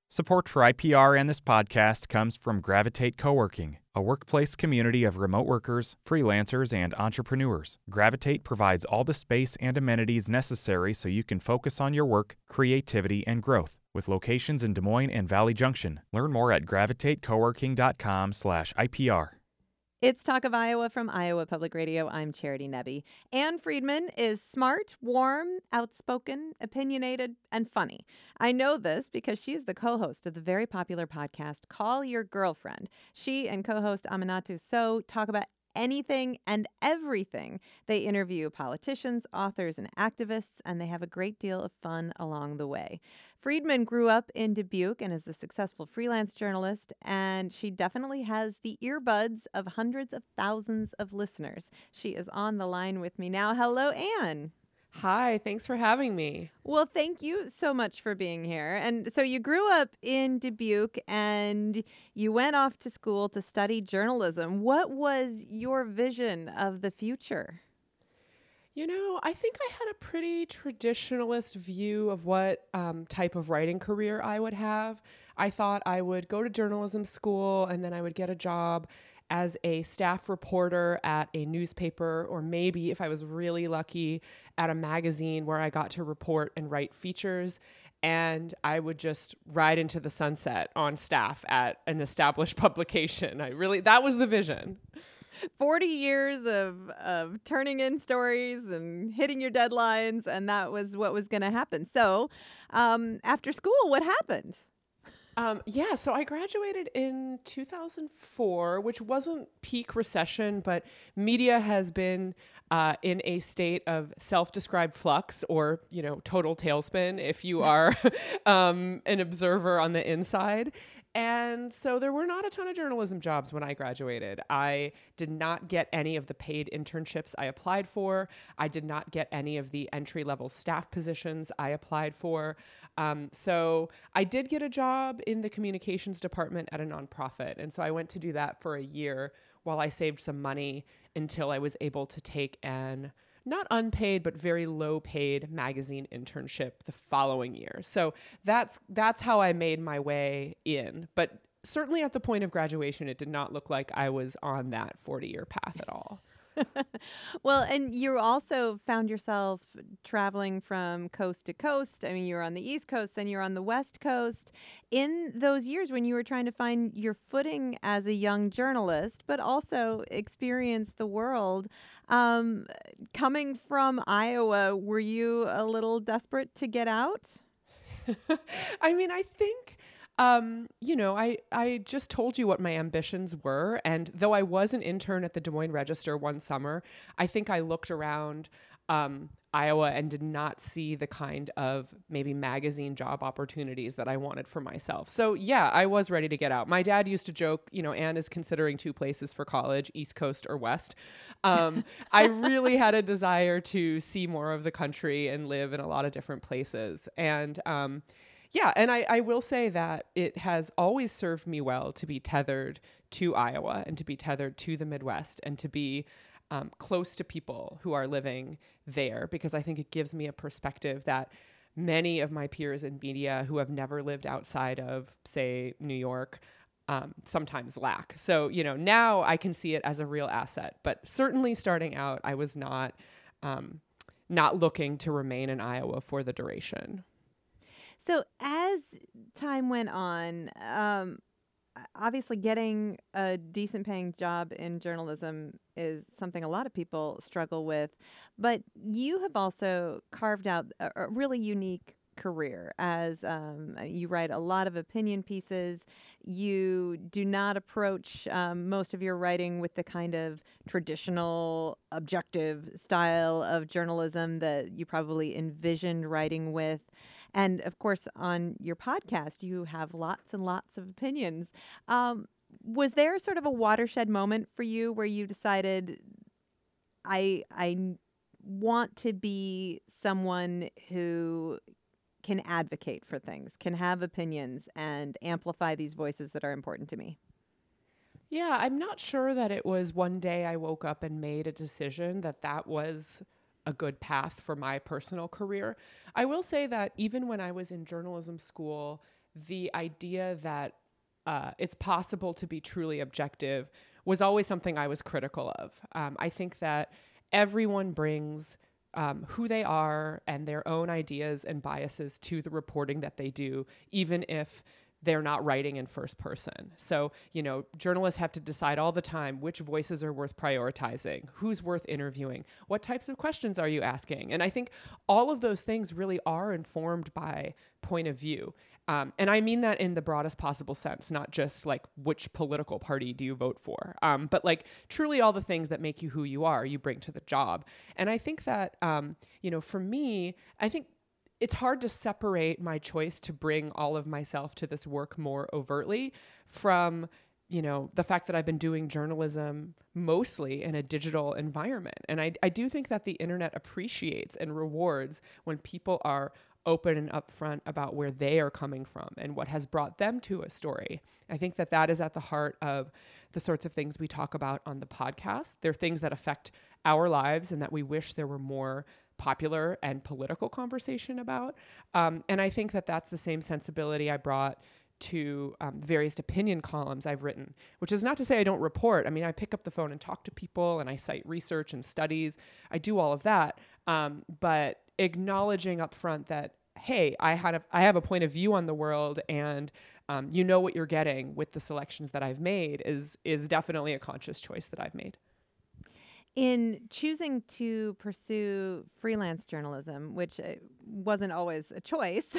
Support for IPR and this podcast comes from Gravitate Coworking, a workplace community of remote workers, freelancers, and entrepreneurs. Gravitate provides all the space and amenities necessary so you can focus on your work, creativity, and growth. With locations in Des Moines and Valley Junction. Learn more at gravitatecoworking.com/IPR. It's Talk of Iowa from Iowa Public Radio. I'm Charity Nebbe. Ann Friedman is smart, warm, outspoken, opinionated, and funny. I know this because she's the co-host of the very popular podcast Call Your Girlfriend. She and co-host Aminatou Sow talk about anything and everything. They interview politicians, authors, and activists, and they have a great deal of fun along the way. Friedman grew up in Dubuque and is a successful freelance journalist, and she definitely has the earbuds of hundreds of thousands of listeners. She is on the line with me now. Hello, Ann. Hi, thanks for having me. Well, thank you so much for being here. And so you grew up in Dubuque and you went off to school to study journalism. What was your vision of the future? You know, I think I had a pretty traditionalist view of what type of writing career I would have. I thought I would go to journalism school and then I would get a job as a staff reporter at a newspaper, or maybe if I was really lucky at a magazine where I got to report and write features, and I would just ride into the sunset on staff at an established publication. That was the vision. 40 years of turning in stories and hitting your deadlines, and that was what was going to happen. So after school, what happened? So I graduated in 2004, which wasn't peak recession, but media has been in a state of self-described flux, or, total tailspin if you are an observer on the inside. And so there were not a ton of journalism jobs when I graduated. I did not get any of the paid internships I applied for. I did not get any of the entry-level staff positions I applied for. So I did get a job in the communications department at a nonprofit. And so I went to do that for a year while I saved some money until I was able to take an not unpaid, but very low paid magazine internship the following year. So that's how I made my way in. But certainly at the point of graduation, it did not look like I was on that 40-year path at all. Well, and you also found yourself traveling from coast to coast. I mean, you were on the East Coast, then you're on the West Coast. In those years when you were trying to find your footing as a young journalist, but also experience the world, coming from Iowa, were you a little desperate to get out? I mean, I think... I just told you what my ambitions were. And though I was an intern at the Des Moines Register one summer, I think I looked around Iowa and did not see the kind of maybe magazine job opportunities that I wanted for myself. So yeah, I was ready to get out. My dad used to joke, Ann is considering 2 places for college, East Coast or West. I really had a desire to see more of the country and live in a lot of different places. And, and I will say that it has always served me well to be tethered to Iowa and to be tethered to the Midwest and to be close to people who are living there, because I think it gives me a perspective that many of my peers in media who have never lived outside of, say, New York, sometimes lack. So, now I can see it as a real asset. But certainly starting out, I was not looking to remain in Iowa for the duration. So as time went on, obviously getting a decent paying job in journalism is something a lot of people struggle with, but you have also carved out a really unique career as you write a lot of opinion pieces. You do not approach most of your writing with the kind of traditional objective style of journalism that you probably envisioned writing with. And of course, on your podcast, you have lots and lots of opinions. Was there sort of a watershed moment for you where you decided, I want to be someone who can advocate for things, can have opinions, and amplify these voices that are important to me? Yeah, I'm not sure that it was one day I woke up and made a decision that was a good path for my personal career. I will say that even when I was in journalism school, the idea that it's possible to be truly objective was always something I was critical of. I think that everyone brings who they are and their own ideas and biases to the reporting that they do, even if they're not writing in first person. So, journalists have to decide all the time which voices are worth prioritizing, who's worth interviewing, what types of questions are you asking? And I think all of those things really are informed by point of view. And I mean that in the broadest possible sense, not just like which political party do you vote for, but like truly all the things that make you who you are, you bring to the job. And I think that, for me, I think it's hard to separate my choice to bring all of myself to this work more overtly from, the fact that I've been doing journalism mostly in a digital environment. And I do think that the internet appreciates and rewards when people are open and upfront about where they are coming from and what has brought them to a story. I think that that is at the heart of the sorts of things we talk about on the podcast. They're things that affect our lives and that we wish there were more popular and political conversation about. And I think that that's the same sensibility I brought to various opinion columns I've written, which is not to say I don't report. I mean, I pick up the phone and talk to people and I cite research and studies. I do all of that. But acknowledging up front that, hey, I have a point of view on the world, and what you're getting with the selections that I've made is definitely a conscious choice that I've made. In choosing to pursue freelance journalism, which wasn't always a choice,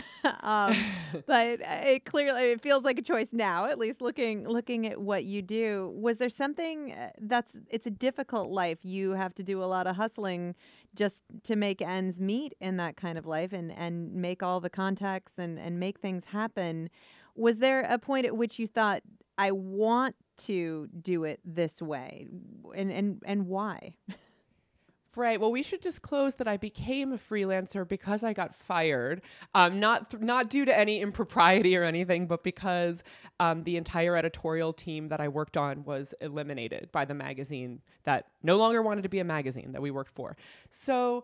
but it feels like a choice now, at least looking at what you do. Was there something it's a difficult life? You have to do a lot of hustling just to make ends meet in that kind of life and make all the contacts and make things happen. Was there a point at which you thought, I want to do it this way, and why? Right. Well, we should disclose that I became a freelancer because I got fired, not due to any impropriety or anything, but because the entire editorial team that I worked on was eliminated by the magazine that no longer wanted to be a magazine that we worked for. So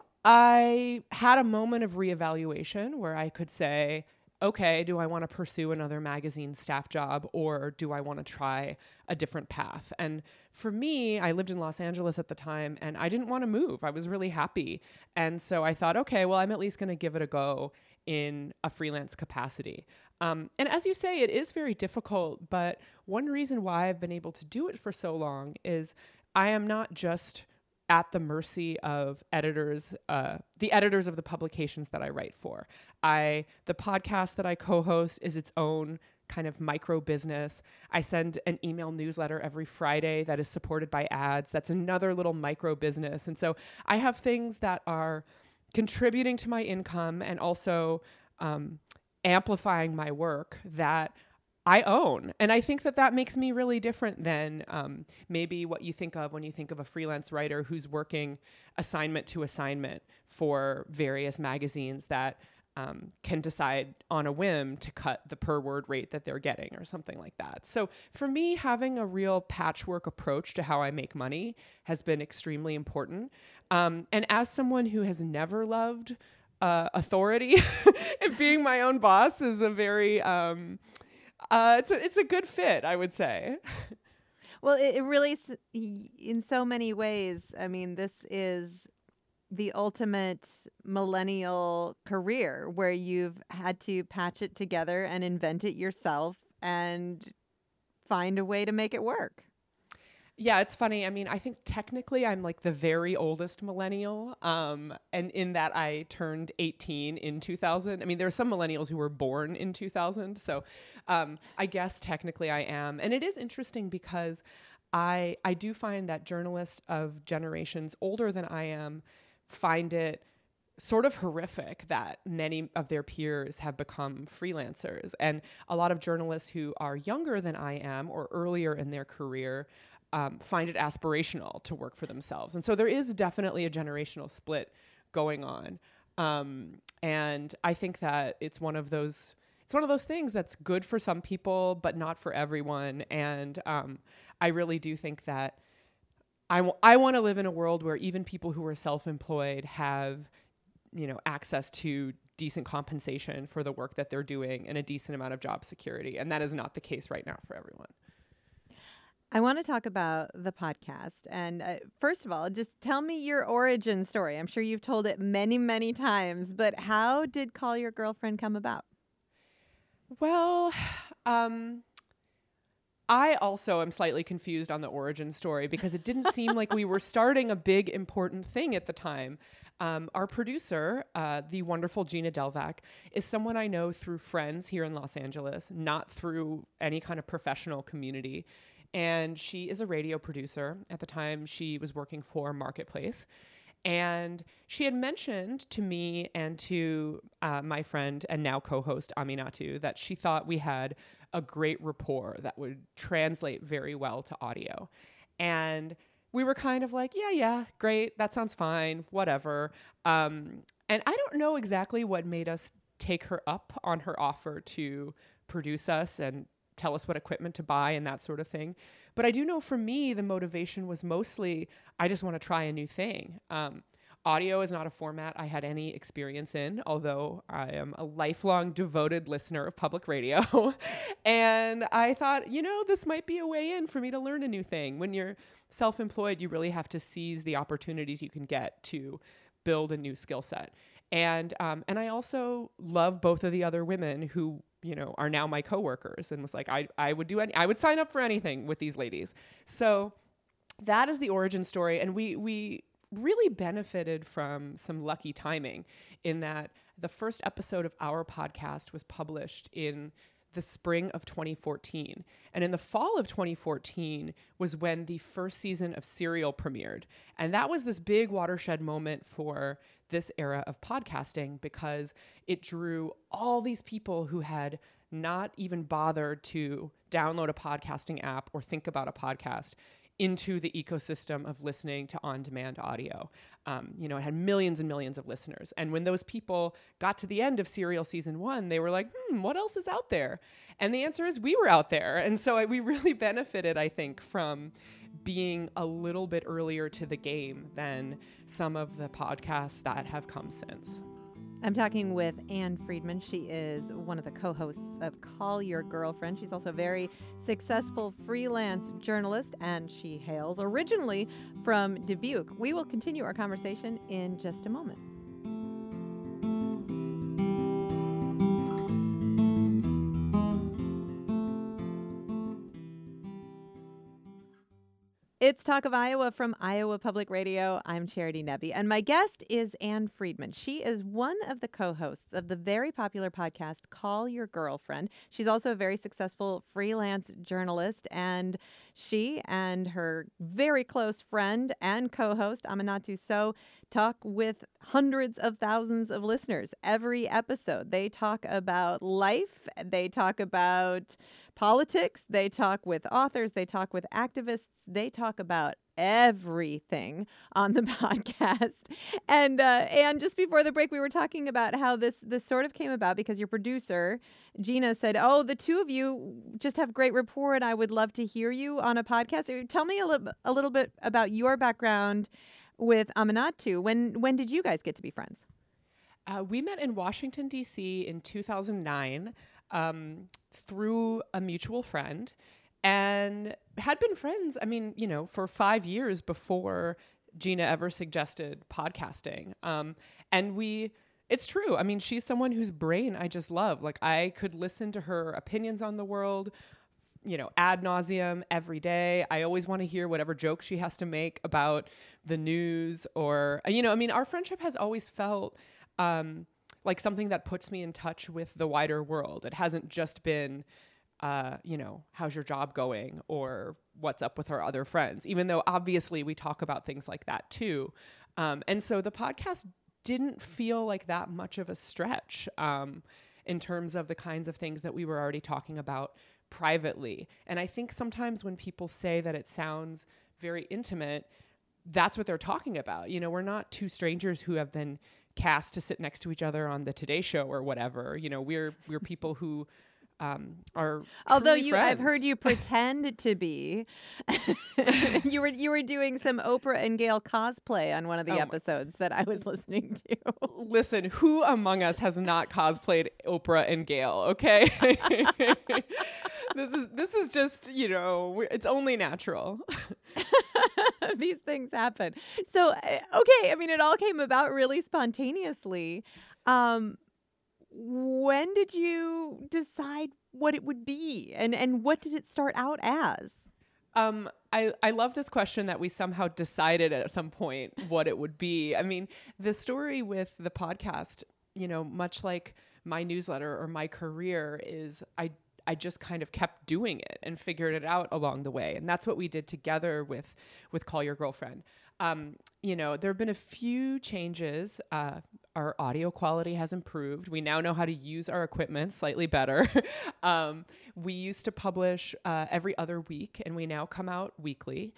I had a moment of reevaluation where I could say, okay, do I want to pursue another magazine staff job, or do I want to try a different path? And for me, I lived in Los Angeles at the time and I didn't want to move. I was really happy. And so I thought, okay, well, I'm at least going to give it a go in a freelance capacity. And as you say, it is very difficult, but one reason why I've been able to do it for so long is I am not just at the mercy of editors, the editors of the publications that I write for. The podcast that I co-host is its own kind of micro business. I send an email newsletter every Friday that is supported by ads. That's another little micro business. And so I have things that are contributing to my income and also amplifying my work that I own. And I think that makes me really different than maybe what you think of when you think of a freelance writer who's working assignment to assignment for various magazines that can decide on a whim to cut the per word rate that they're getting or something like that. So for me, having a real patchwork approach to how I make money has been extremely important. And as someone who has never loved authority, and being my own boss is a very... it's a good fit, I would say. Well, it really, in so many ways, I mean, this is the ultimate millennial career where you've had to patch it together and invent it yourself and find a way to make it work. Yeah, it's funny. I mean, I think technically I'm like the very oldest millennial. And in that I turned 18 in 2000. I mean, there are some millennials who were born in 2000. So I guess technically I am. And it is interesting because I do find that journalists of generations older than I am find it sort of horrific that many of their peers have become freelancers. And a lot of journalists who are younger than I am or earlier in their career find it aspirational to work for themselves. And so there is definitely a generational split going on. And I think that it's one of those things that's good for some people, but not for everyone. And I really do think that I want to live in a world where even people who are self-employed have, access to decent compensation for the work that they're doing and a decent amount of job security. And that is not the case right now for everyone. I want to talk about the podcast. And first of all, just tell me your origin story. I'm sure you've told it many, many times, but how did Call Your Girlfriend come about? Well, I also am slightly confused on the origin story because it didn't seem like we were starting a big, important thing at the time. Our producer, the wonderful Gina Delvac, is someone I know through friends here in Los Angeles, not through any kind of professional community. And she is a radio producer. At the time, she was working for Marketplace. And she had mentioned to me and to my friend and now co-host Aminatu that she thought we had a great rapport that would translate very well to audio. And we were kind of like, yeah, great. That sounds fine. Whatever. And I don't know exactly what made us take her up on her offer to produce us and tell us what equipment to buy and that sort of thing. But I do know for me, the motivation was mostly, I just want to try a new thing. Audio is not a format I had any experience in, although I am a lifelong devoted listener of public radio. And I thought, this might be a way in for me to learn a new thing. When you're self-employed, you really have to seize the opportunities you can get to build a new skill set. And I also love both of the other women who, are now my coworkers, and was like, I would sign up for anything with these ladies. So that is the origin story. And we really benefited from some lucky timing in that the first episode of our podcast was published in the spring of 2014. And in the fall of 2014 was when the first season of Serial premiered. And that was this big watershed moment for this era of podcasting because it drew all these people who had not even bothered to download a podcasting app or think about a podcast into the ecosystem of listening to on-demand audio. It had millions and millions of listeners. And when those people got to the end of Serial season 1, they were like, what else is out there? And the answer is we were out there. And so we really benefited, I think, from being a little bit earlier to the game than some of the podcasts that have come since. I'm talking with Ann Friedman. She is one of the co-hosts of Call Your Girlfriend. She's also a very successful freelance journalist, and she hails originally from Dubuque. We will continue our conversation in just a moment. It's Talk of Iowa from Iowa Public Radio. I'm Charity Nebbe, and my guest is Ann Friedman. She is one of the co-hosts of the very popular podcast Call Your Girlfriend. She's also a very successful freelance journalist, and she and her very close friend and co-host, Aminatu Sow, talk with hundreds of thousands of listeners every episode. They talk about life. They talk about politics. They talk with authors. They talk with activists. They talk about everything on the podcast. And just before the break, we were talking about how this sort of came about because your producer, Gina, said, the two of you just have great rapport and I would love to hear you on a podcast. Tell me a little bit about your background with Aminatu. When did you guys get to be friends? We met in Washington, D.C. in 2009 through a mutual friend and had been friends, for 5 years before Gina ever suggested podcasting. It's true. She's someone whose brain I just love. Like, I could listen to her opinions on the world, ad nauseum every day. I always want to hear whatever jokes she has to make about the news or, our friendship has always felt like something that puts me in touch with the wider world. It hasn't just been, how's your job going or what's up with our other friends, even though obviously we talk about things like that too. And so the podcast didn't feel like that much of a stretch in terms of the kinds of things that we were already talking about privately. And I think sometimes when people say that it sounds very intimate, that's what they're talking about. We're not two strangers who have been cast to sit next to each other on the Today Show or whatever. We're people who are Although truly I've friends. heard you pretend to be. You were doing some Oprah and Gail cosplay on one of the episodes that I was listening to. Listen, who among us has not cosplayed Oprah and Gail? Okay, this is just, it's only natural. These things happen. So okay, I mean, it all came about really spontaneously. When did you decide what it would be, and what did it start out as? I love this question that we somehow decided at some point what it would be. I mean, the story with the podcast, much like my newsletter or my career, is I just kind of kept doing it and figured it out along the way. And that's what we did together with Call Your Girlfriend. There have been a few changes. Our audio quality has improved. We now know how to use our equipment slightly better. We used to publish every other week, and we now come out weekly.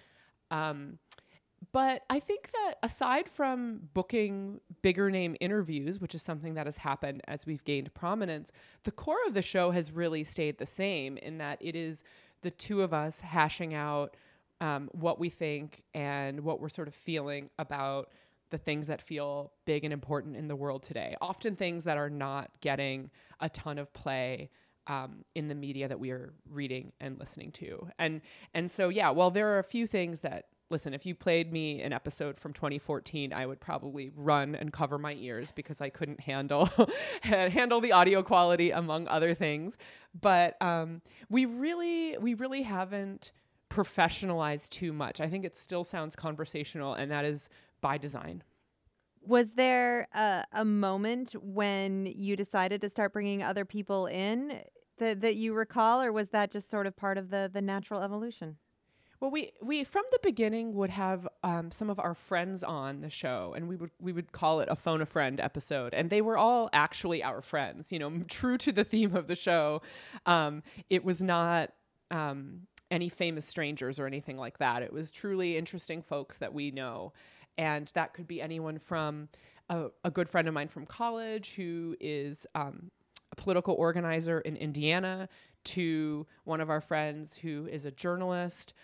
But I think that aside from booking bigger name interviews, which is something that has happened as we've gained prominence, the core of the show has really stayed the same, in that it is the two of us hashing out what we think and what we're sort of feeling about the things that feel big and important in the world today. Often things that are not getting a ton of play in the media that we are reading and listening to. And so, yeah, while there are a few things that, listen, if you played me an episode from 2014, I would probably run and cover my ears because I couldn't handle the audio quality, among other things. But we really haven't professionalized too much. I think it still sounds conversational, and that is by design. Was there a moment when you decided to start bringing other people in that you recall, or was that just sort of part of the natural evolution? Well, we from the beginning would have some of our friends on the show, and we would call it a phone a friend episode, and they were all actually our friends. True to the theme of the show, it was not any famous strangers or anything like that. It was truly interesting folks that we know, and that could be anyone from a good friend of mine from college who is a political organizer in Indiana, to one of our friends who is a journalist.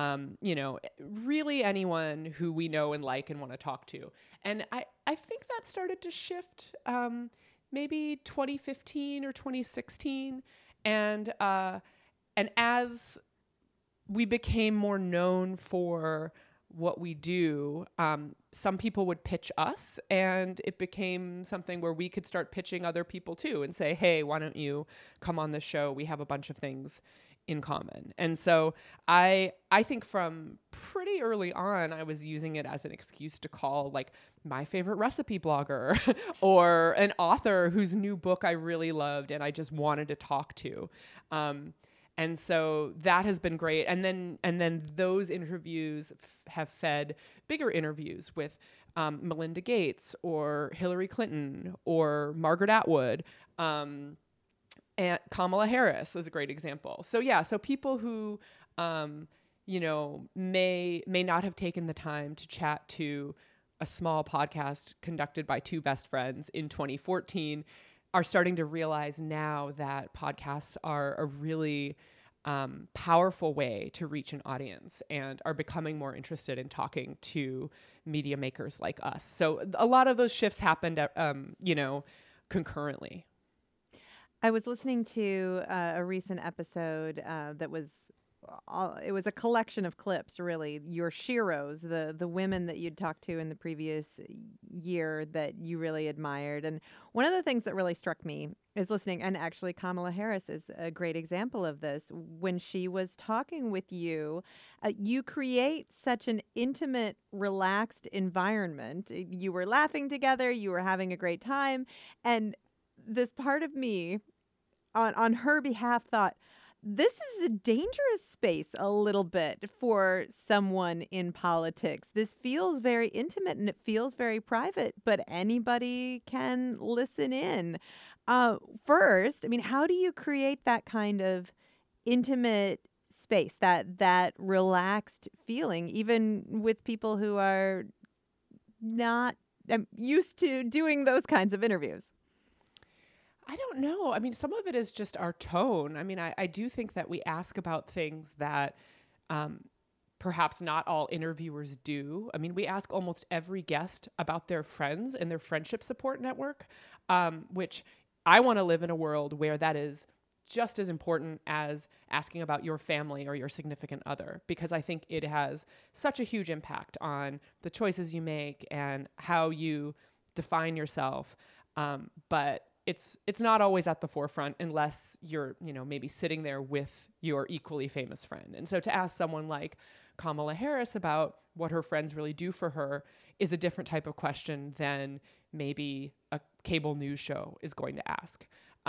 Really anyone who we know and like and want to talk to. And I think that started to shift maybe 2015 or 2016. And as we became more known for what we do, some people would pitch us, and it became something where we could start pitching other people too and say, hey, why don't you come on the show? We have a bunch of things in common. And so I think from pretty early on, I was using it as an excuse to call like my favorite recipe blogger or an author whose new book I really loved and I just wanted to talk to. And so that has been great. And then those interviews have fed bigger interviews with Melinda Gates or Hillary Clinton or Margaret Atwood. And Kamala Harris is a great example. So yeah, so people who, may not have taken the time to chat to a small podcast conducted by two best friends in 2014 are starting to realize now that podcasts are a really powerful way to reach an audience and are becoming more interested in talking to media makers like us. So a lot of those shifts happened, concurrently. I was listening to a recent episode that was, it was a collection of clips, really, your sheroes, the women that you'd talked to in the previous year that you really admired. And one of the things that really struck me is listening, and actually Kamala Harris is a great example of this. When she was talking with you, you create such an intimate, relaxed environment. You were laughing together, you were having a great time, and this part of me on her behalf thought, this is a dangerous space a little bit for someone in politics. This feels very intimate and it feels very private, but anybody can listen in. First, I mean, how do you create that kind of intimate space, that relaxed feeling, even with people who are not used to doing those kinds of interviews? I don't know. I mean, some of it is just our tone. I mean, I do think that we ask about things that perhaps not all interviewers do. I mean, we ask almost every guest about their friends and their friendship support network, which I want to live in a world where that is just as important as asking about your family or your significant other, because I think it has such a huge impact on the choices you make and how you define yourself. But it's not always at the forefront unless you're, maybe sitting there with your equally famous friend. And so to ask someone like Kamala Harris about what her friends really do for her is a different type of question than maybe a cable news show is going to ask.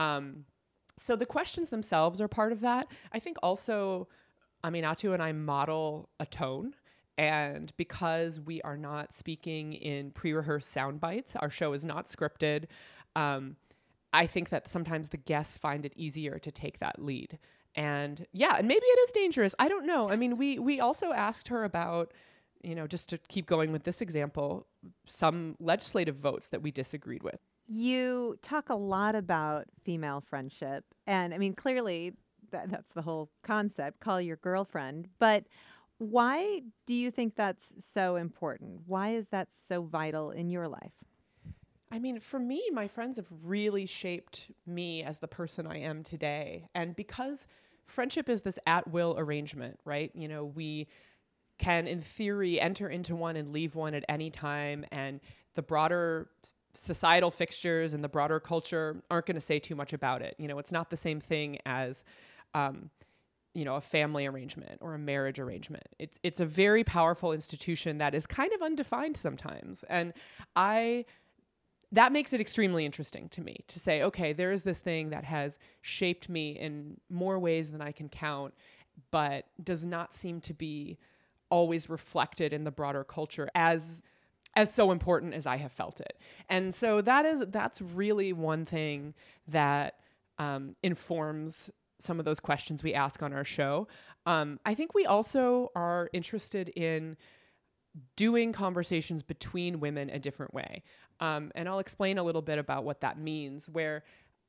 So the questions themselves are part of that. I think also, Aminatou and I model a tone. And because we are not speaking in pre-rehearsed sound bites, our show is not scripted. I think that sometimes the guests find it easier to take that lead. And and maybe it is dangerous. I don't know. I mean, we also asked her about, just to keep going with this example, some legislative votes that we disagreed with. You talk a lot about female friendship. And I mean, clearly that's the whole concept, call your girlfriend. But why do you think that's so important? Why is that so vital in your life? I mean, for me, my friends have really shaped me as the person I am today. And because friendship is this at-will arrangement, right? We can, in theory, enter into one and leave one at any time. And the broader societal fixtures and the broader culture aren't going to say too much about it. It's not the same thing as, a family arrangement or a marriage arrangement. It's a very powerful institution that is kind of undefined sometimes. And that makes it extremely interesting to me to say, okay, there is this thing that has shaped me in more ways than I can count, but does not seem to be always reflected in the broader culture as so important as I have felt it. And so that's really one thing that informs some of those questions we ask on our show. I think we also are interested in doing conversations between women a different way. And I'll explain a little bit about what that means, where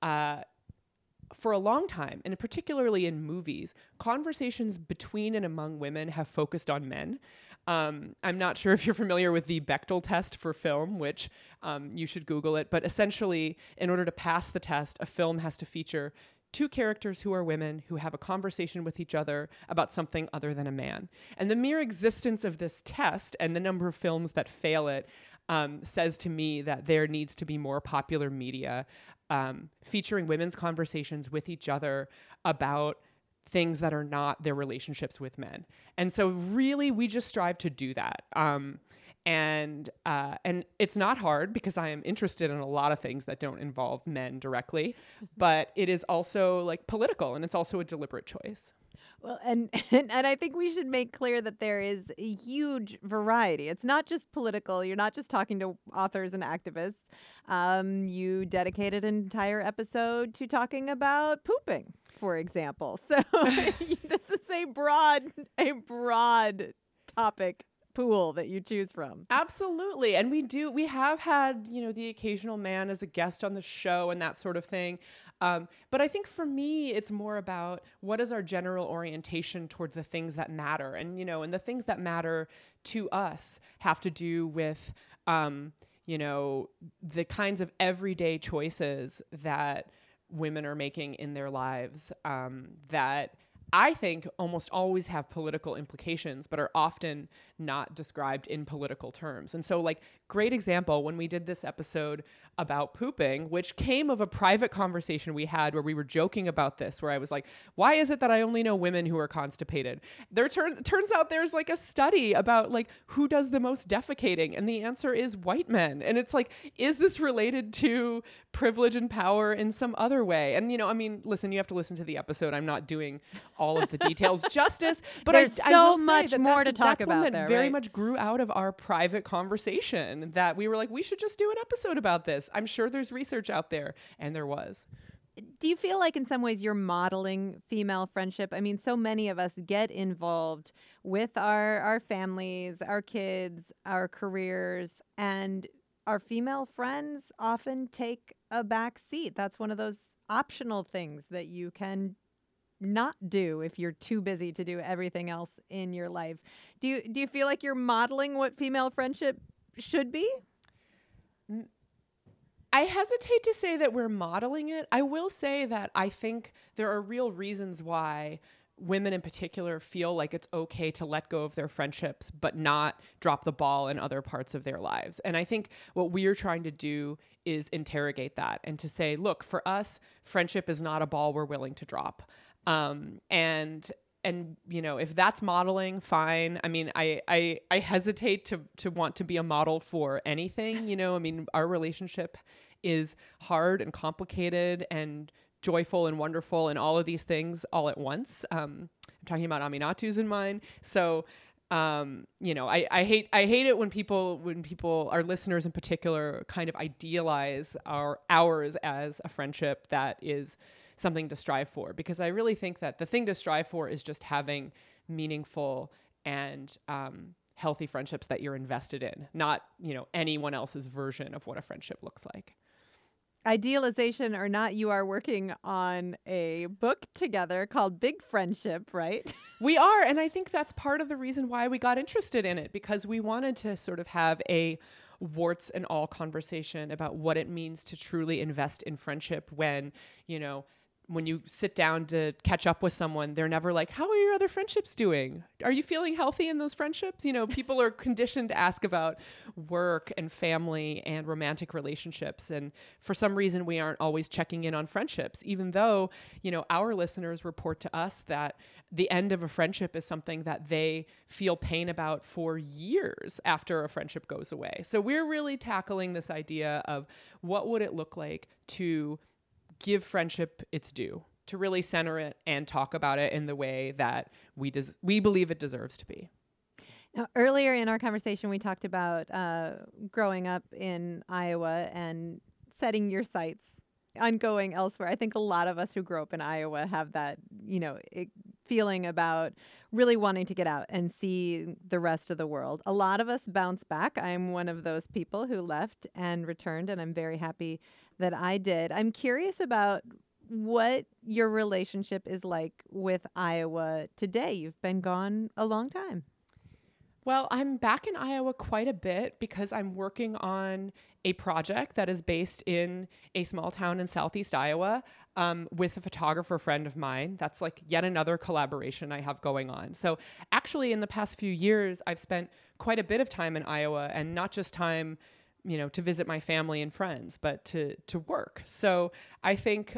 for a long time, and particularly in movies, conversations between and among women have focused on men. I'm not sure if you're familiar with the Bechdel test for film, which you should Google it. But essentially, in order to pass the test, a film has to feature two characters who are women who have a conversation with each other about something other than a man. And the mere existence of this test and the number of films that fail it says to me that there needs to be more popular media featuring women's conversations with each other about things that are not their relationships with men. And so really, we just strive to do that. And it's not hard because I am interested in a lot of things that don't involve men directly, but it is also like political, and it's also a deliberate choice. Well, and I think we should make clear that there is a huge variety. It's not just political. You're not just talking to authors and activists. You dedicated an entire episode to talking about pooping, for example. So this is a broad topic pool that you choose from. Absolutely. And we have had, the occasional man as a guest on the show and that sort of thing. But I think for me, it's more about what is our general orientation toward the things that matter. And, and the things that matter to us have to do with, the kinds of everyday choices that women are making in their lives that I think almost always have political implications, but are often not described in political terms. And so, great example, when we did this episode about pooping, which came of a private conversation we had where we were joking about this, where I was like, why is it that I only know women who are constipated? Turns out there's a study about who does the most defecating, and the answer is white men. And it's is this related to privilege and power in some other way? And, listen, you have to listen to the episode. I'm not doing all of the details justice, but there's I so will say much that more to talk that's one about that there, very right? much grew out of our private conversation, that we were like, we should just do an episode about this. I'm sure there's research out there, and there was. Do you feel like in some ways you're modeling female friendship? I mean, so many of us get involved with our families, our kids, our careers, and our female friends often take a back seat. That's one of those optional things that you can not do if you're too busy to do everything else in your life. Do you feel like you're modeling what female friendship should be? I hesitate to say that we're modeling it. I will say that I think there are real reasons why women in particular feel like it's okay to let go of their friendships, but not drop the ball in other parts of their lives. And I think what we're trying to do is interrogate that and to say, look, for us, friendship is not a ball we're willing to drop. And you know, if that's modeling, fine. I mean, I hesitate to want to be a model for anything, you know. I mean, our relationship is hard and complicated and joyful and wonderful and all of these things all at once. I'm talking about Aminatus in mine. So, you know, I hate it when people, our listeners in particular, kind of idealize ours as a friendship that is something to strive for, because I really think that the thing to strive for is just having meaningful and healthy friendships that you're invested in, not, you know, anyone else's version of what a friendship looks like. Idealization or not, you are working on a book together called Big Friendship, right? We are. And I think that's part of the reason why we got interested in it, because we wanted to sort of have a warts and all conversation about what it means to truly invest in friendship when, you know, when you sit down to catch up with someone, they're never like, how are your other friendships doing? Are you feeling healthy in those friendships? You know, people are conditioned to ask about work and family and romantic relationships. And for some reason, we aren't always checking in on friendships, even though, you know, our listeners report to us that the end of a friendship is something that they feel pain about for years after a friendship goes away. So we're really tackling this idea of what would it look like to give friendship its due, to really center it and talk about it in the way that we believe it deserves to be. Now, earlier in our conversation, we talked about growing up in Iowa and setting your sights on going elsewhere. I think a lot of us who grew up in Iowa have that, you know, feeling about really wanting to get out and see the rest of the world. A lot of us bounce back. I'm one of those people who left and returned, and I'm very happy that I did. I'm curious about what your relationship is like with Iowa today. You've been gone a long time. Well, I'm back in Iowa quite a bit because I'm working on a project that is based in a small town in Southeast Iowa with a photographer friend of mine. That's like yet another collaboration I have going on. So actually in the past few years, I've spent quite a bit of time in Iowa, and not just time, you know, to visit my family and friends, but to work. So I think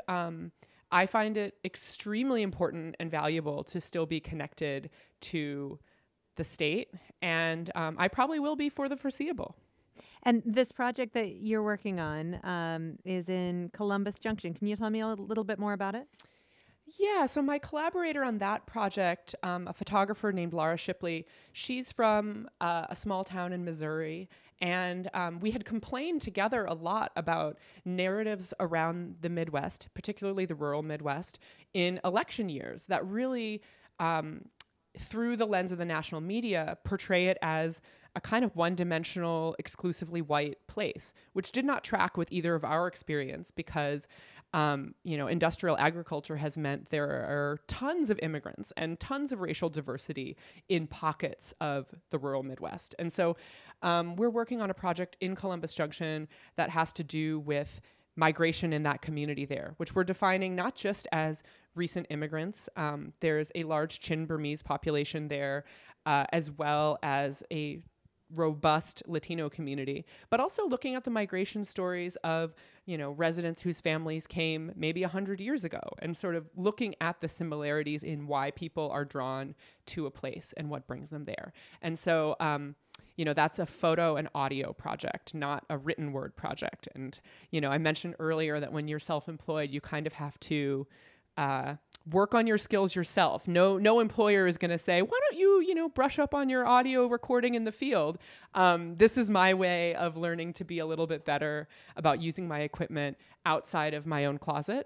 I find it extremely important and valuable to still be connected to the state, and I probably will be for the foreseeable. And this project that you're working on is in Columbus Junction. Can you tell me a little bit more about it? Yeah, so my collaborator on that project, a photographer named Laura Shipley, she's from a small town in Missouri, and we had complained together a lot about narratives around the Midwest, particularly the rural Midwest, in election years that really, through the lens of the national media, portray it as a kind of one-dimensional, exclusively white place, which did not track with either of our experience because, you know, industrial agriculture has meant there are tons of immigrants and tons of racial diversity in pockets of the rural Midwest. And so we're working on a project in Columbus Junction that has to do with migration in that community there, which we're defining not just as recent immigrants. There's a large Chin Burmese population there, as well as a robust Latino community, but also looking at the migration stories of, you know, residents whose families came maybe 100 years ago, and sort of looking at the similarities in why people are drawn to a place and what brings them there. And so, you know, that's a photo and audio project, not a written word project. And, you know, I mentioned earlier that when you're self-employed, you kind of have to work on your skills yourself. No employer is going to say, why don't you, you know, brush up on your audio recording in the field. This is my way of learning to be a little bit better about using my equipment outside of my own closet.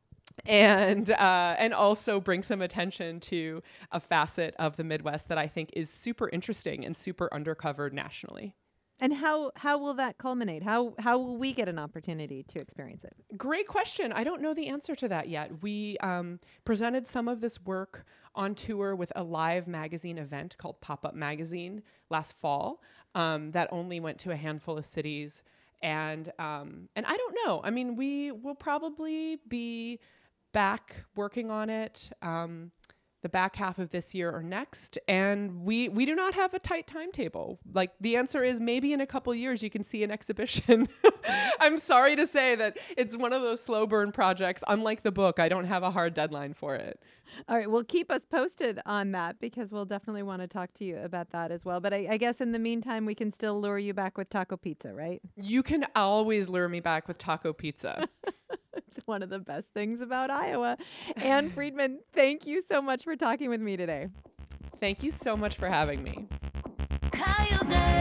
And also bring some attention to a facet of the Midwest that I think is super interesting and super undercovered nationally. And how will that culminate? How will we get an opportunity to experience it? Great question. I don't know the answer to that yet. We presented some of this work on tour with a live magazine event called Pop-Up Magazine last fall that only went to a handful of cities. And I don't know. I mean, we will probably be back working on it the back half of this year or next. And we do not have a tight timetable. Like, the answer is maybe in a couple years you can see an exhibition. I'm sorry to say that it's one of those slow burn projects. Unlike the book, I don't have a hard deadline for it. All right. Well, keep us posted on that, because we'll definitely want to talk to you about that as well. But I guess in the meantime, we can still lure you back with taco pizza, right? You can always lure me back with taco pizza. It's one of the best things about Iowa. Anne Friedman, thank you so much for talking with me today. Thank you so much for having me. Cayuga.